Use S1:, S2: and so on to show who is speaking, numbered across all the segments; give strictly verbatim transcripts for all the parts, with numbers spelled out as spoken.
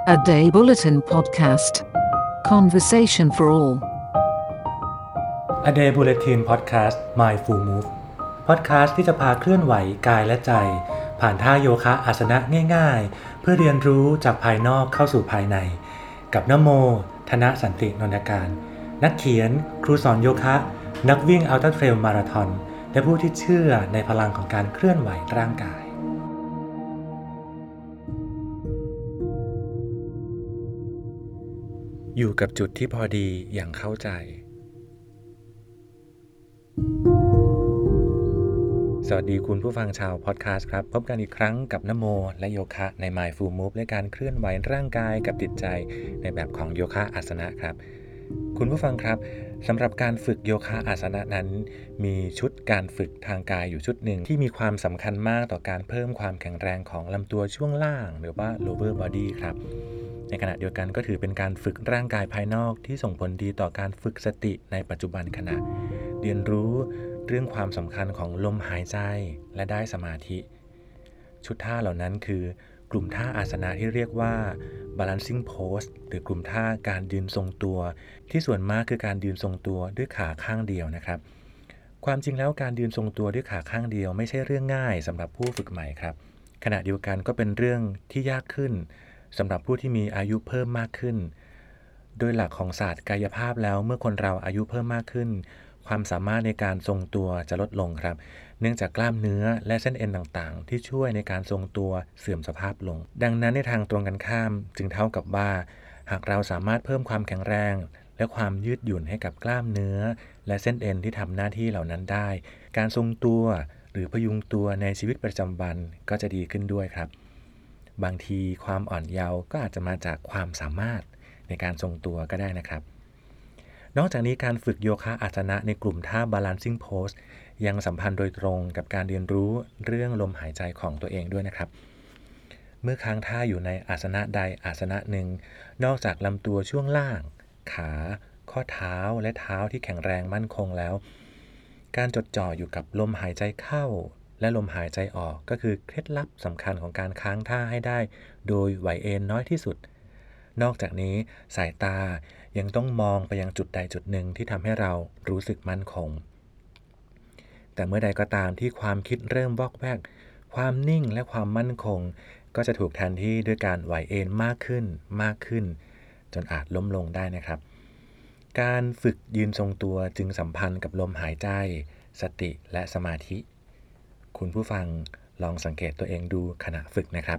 S1: A Day Bulletin Podcast. Conversation for all.
S2: A Day Bulletin Podcast Mindful Move Podcast ที่จะพาเคลื่อนไหวกายและใจผ่านท่าโยคะอาสนะง่ายๆเพื่อเรียนรู้จากภายนอกเข้าสู่ภายในกับนโม ธนสันตินนทการนักเขียนครูสอนโยคะนักวิ่งอัลตร้าเทรลมาราธอนและผู้ที่เชื่อในพลังของการเคลื่อนไหวร่างกายอยู่กับจุดที่พอดีอย่างเข้าใจสวัสดีคุณผู้ฟังชาวพอดแคสต์ครับพบกันอีกครั้งกับนโมและโยคะใน Mindful Move และการเคลื่อนไหวร่างกายกับจิตใจในแบบของโยคะอาสนะครับคุณผู้ฟังครับสำหรับการฝึกโยคะอาสนะนั้นมีชุดการฝึกทางกายอยู่ชุดหนึ่งที่มีความสำคัญมากต่อการเพิ่มความแข็งแรงของลำตัวช่วงล่างหรือว่า lower body ครับในขณะเดียวกันก็ถือเป็นการฝึกร่างกายภายนอกที่ส่งผลดีต่อการฝึกสติในปัจจุบันขณะเรียนรู้เรื่องความสำคัญของลมหายใจและได้สมาธิชุดท่าเหล่านั้นคือกลุ่มท่าอาสนะที่เรียกว่า balancing pose หรือกลุ่มท่าการยืนทรงตัวที่ส่วนมากคือการยืนทรงตัวด้วยขาข้างเดียวนะครับความจริงแล้วการยืนทรงตัวด้วยขาข้างเดียวไม่ใช่เรื่องง่ายสำหรับผู้ฝึกใหม่ครับขณะเดียวกันก็เป็นเรื่องที่ยากขึ้นสำหรับผู้ที่มีอายุเพิ่มมากขึ้นโดยหลักของศาสตร์กายภาพแล้วเมื่อคนเราอายุเพิ่มมากขึ้นความสามารถในการทรงตัวจะลดลงครับเนื่องจากกล้ามเนื้อและเส้นเอ็นต่างๆที่ช่วยในการทรงตัวเสื่อมสภาพลงดังนั้นในทางตรงกันข้ามจึงเท่ากับว่าหากเราสามารถเพิ่มความแข็งแรงและความยืดหยุ่นให้กับกล้ามเนื้อและเส้นเอ็นที่ทำหน้าที่เหล่านั้นได้การทรงตัวหรือพยุงตัวในชีวิตประจำวันก็จะดีขึ้นด้วยครับบางทีความอ่อนเยาว์ก็อาจจะมาจากความสามารถในการทรงตัวก็ได้นะครับนอกจากนี้การฝึกโยคะอาสนะในกลุ่มท่า balancing pose ยังสัมพันธ์โดยตรงกับการเรียนรู้เรื่องลมหายใจของตัวเองด้วยนะครับเมื่อค้างท่าอยู่ในอาสนะใดอาสนะหนึ่งนอกจากลำตัวช่วงล่างขาข้อเท้าและเท้าที่แข็งแรงมั่นคงแล้วการจดจ่ออยู่กับลมหายใจเข้าและลมหายใจออกก็คือเคล็ดลับสำคัญของการค้างท่าให้ได้โดยไหวเอนน้อยที่สุดนอกจากนี้สายตายังต้องมองไปยังจุดใดจุดหนึ่งที่ทำให้เรารู้สึกมั่นคงแต่เมื่อใดก็ตามที่ความคิดเริ่มวอกแวกความนิ่งและความมั่นคงก็จะถูกแทนที่ด้วยการไหวเอนมากขึ้นมากขึ้นจนอาจล้มลงได้นะครับการฝึกยืนทรงตัวจึงสัมพันธ์กับลมหายใจสติและสมาธิคุณผู้ฟังลองสังเกตตัวเองดูขณะฝึกนะครับ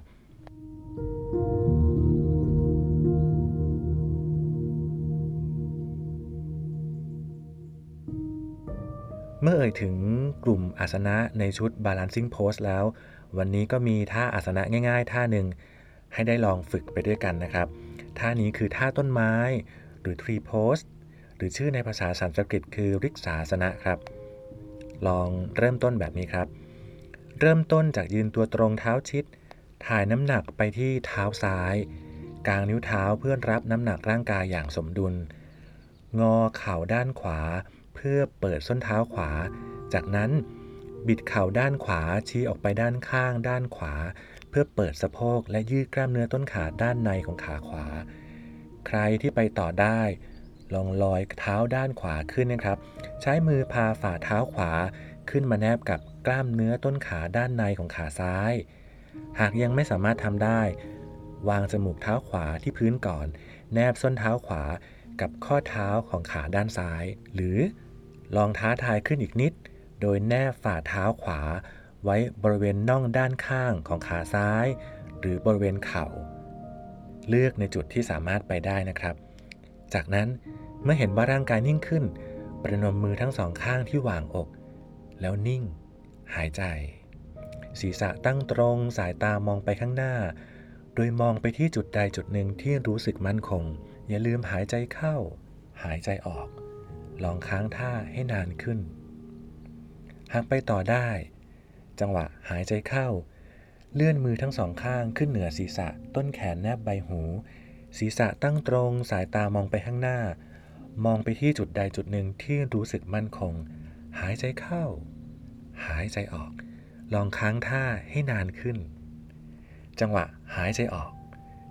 S2: เมื่อเอ่ยถึงกลุ่มอาสนะในชุด balancing pose แล้ววันนี้ก็มีท่าอาสนะง่ายๆท่าหนึ่งให้ได้ลองฝึกไปด้วยกันนะครับท่านี้คือท่าต้นไม้หรือ tree pose หรือชื่อในภาษาสันสกฤตคือริกษาสนะครับลองเริ่มต้นแบบนี้ครับเริ่มต้นจากยืนตัวตรงเท้าชิดถ่ายน้ำหนักไปที่เท้าซ้ายกางนิ้วเท้าเพื่อรับน้ำหนักร่างกายอย่างสมดุลงอเข่าด้านขวาเพื่อเปิดส้นเท้าขวาจากนั้นบิดเข่าด้านขวาชี้ออกไปด้านข้างด้านขวาเพื่อเปิดสะโพกและยืดกล้ามเนื้อต้นขาด้านในของขาขวาใครที่ไปต่อได้ลองลอยเท้าด้านขวาขึ้นนะครับใช้มือพาฝ่าเท้าขวาขึ้นมาแนบกับกล้ามเนื้อต้นขาด้านในของขาซ้ายหากยังไม่สามารถทำได้วางจมูกเท้าขวาที่พื้นก่อนแนบส้นเท้าขวากับข้อเท้าของขาด้านซ้ายหรือลองท้าทายขึ้นอีกนิดโดยแนบฝ่าเท้าขวาไว้บริเวณน่องด้านข้างของขาซ้ายหรือบริเวณเข่าเลือกในจุดที่สามารถไปได้นะครับจากนั้นเมื่อเห็นว่าร่างกายนิ่งขึ้นประนมมือทั้งสองข้างที่วางอกแล้วนิ่งหายใจศีรษะตั้งตรงสายตามองไปข้างหน้าโดยมองไปที่จุดใดจุดหนึ่งที่รู้สึกมั่นคงอย่าลืมหายใจเข้าหายใจออกลองค้างท่าให้นานขึ้นหากไปต่อได้จังหวะหายใจเข้าเลื่อนมือทั้งสองข้างขึ้นเหนือศีรษะต้นแขนแนบใบหูศีรษะตั้งตรงสายตามองไปข้างหน้ามองไปที่จุดใดจุดหนึ่งที่รู้สึกมั่นคงหายใจเข้าหายใจออกลองค้างท่าให้นานขึ้นจังหวะหายใจออก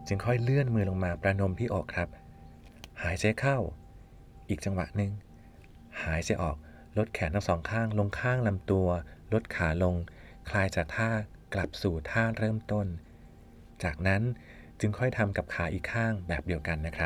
S2: จึงค่อยเลื่อนมือลงมาประนมที่อกครับหายใจเข้าอีกจังหวะหนึ่งหายใจออกลดแขนทั้งสองข้างลงข้างลำตัวลดขาลงคลายจากท่ากลับสู่ท่าเริ่มต้นจากนั้นจึงค่อยทำกับขาอีกข้างแบบเดียวกันนะครับ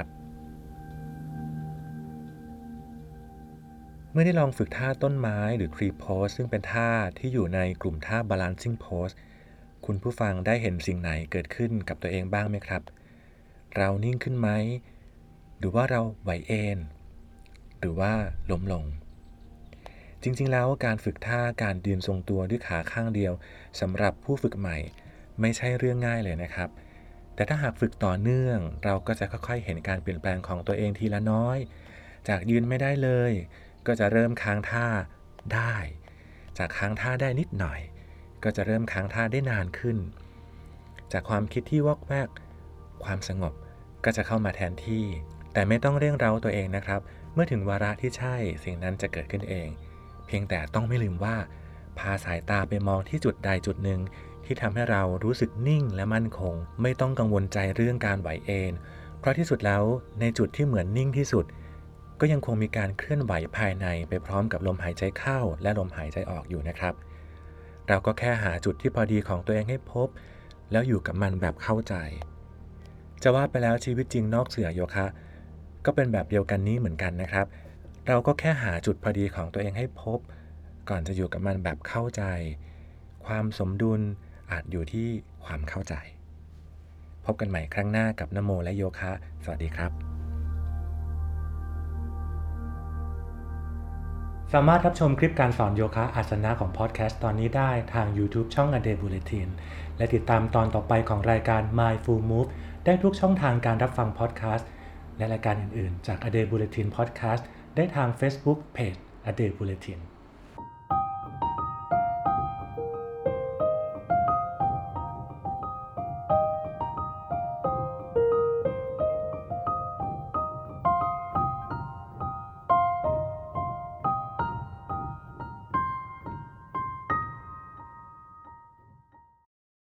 S2: เมื่อได้ลองฝึกท่าต้นไม้หรือ Tree Pose ซึ่งเป็นท่าที่อยู่ในกลุ่มท่า Balancing Pose คุณผู้ฟังได้เห็นสิ่งไหนเกิดขึ้นกับตัวเองบ้างไหมครับเรานิ่งขึ้นไหมหรือว่าเราไหวเอนหรือว่าล้มลงจริงๆแล้วการฝึกท่าการยืนทรงตัวด้วยขาข้างเดียวสำหรับผู้ฝึกใหม่ไม่ใช่เรื่องง่ายเลยนะครับแต่ถ้าหากฝึกต่อเนื่องเราก็จะค่อยๆเห็นการเปลี่ยนแปลงของตัวเองทีละน้อยจากยืนไม่ได้เลยก็จะเริ่มค้างท่าได้จากค้างท่าได้นิดหน่อยก็จะเริ่มค้างท่าได้นานขึ้นจากความคิดที่วอกแวกความสงบก็จะเข้ามาแทนที่แต่ไม่ต้องเร่งเร้าตัวเองนะครับเมื่อถึงวาระที่ใช่สิ่งนั้นจะเกิดขึ้นเองเพียงแต่ต้องไม่ลืมว่าพาสายตาไปมองที่จุดใดจุดหนึ่งที่ทำให้เรารู้สึกนิ่งและมั่นคงไม่ต้องกังวลใจเรื่องการไหวเอนเพราะที่สุดแล้วในจุดที่เหมือนนิ่งที่สุดก็ยังคงมีการเคลื่อนไหวภายในไปพร้อมกับลมหายใจเข้าและลมหายใจออกอยู่นะครับเราก็แค่หาจุดที่พอดีของตัวเองให้พบแล้วอยู่กับมันแบบเข้าใจจะว่าไปแล้วชีวิตจริงนอกเสื่อโยคะก็เป็นแบบเดียวกันนี้เหมือนกันนะครับเราก็แค่หาจุดพอดีของตัวเองให้พบก่อนจะอยู่กับมันแบบเข้าใจความสมดุลอาจอยู่ที่ความเข้าใจพบกันใหม่ครั้งหน้ากับนโมและโยคะสวัสดีครับสามารถรับชมคลิปการสอนโยคะอาสนะของพอดแคสต์ตอนนี้ได้ทาง YouTube ช่อง A Day Bulletin และติดตามตอนต่อไปของรายการ Mindful Move ได้ทุกช่องทางการรับฟังพอดแคสต์และรายการอื่นๆจาก A Day Bulletin Podcast ได้ทาง Facebook Page A Day Bulletin